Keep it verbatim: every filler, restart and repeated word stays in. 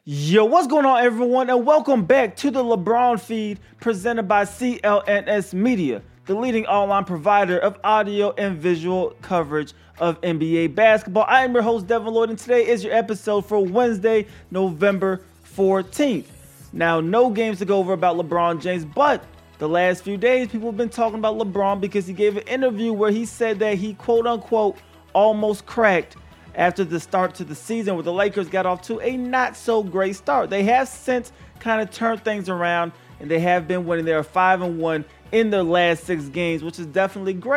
Yo, what's going on, everyone, and welcome back to the LeBron Feed presented by C L N S Media, the leading online provider of audio and visual coverage of N B A basketball. I am your host, Devin Lloyd, and today is your episode for Wednesday, November fourteenth. Now, no games to go over about LeBron James, but the last few days, people have been talking about LeBron because he gave an interview where he said that he, quote-unquote, almost cracked after the start to the season where the Lakers got off to a not so great start. They have since kind of turned things around and they have been winning. They are five and one in their last six games, which is definitely great.